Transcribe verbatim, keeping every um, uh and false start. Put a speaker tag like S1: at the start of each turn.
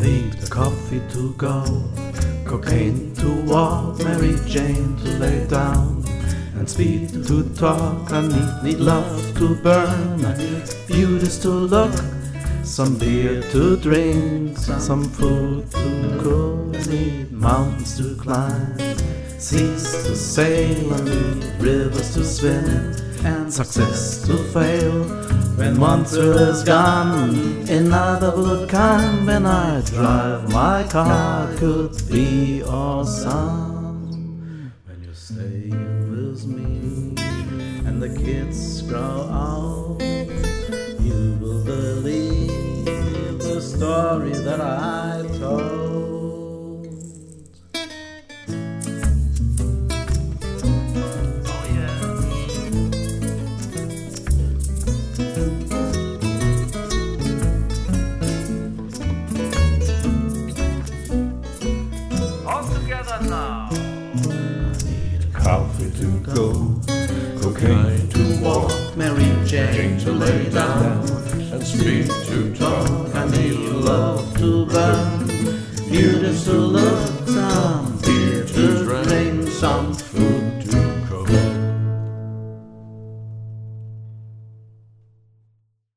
S1: Need a coffee to go, cocaine to walk, Mary Jane to lay down, and speed to talk. I need, need love to burn, I need beauties to look, some beer to drink, some food to cook. I need mountains to climb, seas to sail, I need rivers to swim, and success to fail. When one thrill is gone, another would come. When I drive my car, could be awesome. When you're staying with me and the kids grow old, you will believe the story that I told.
S2: Now.
S1: I need a coffee to go, cocaine to walk, Mary Jane to lay down, and speed to talk. I need love to burn, beauties to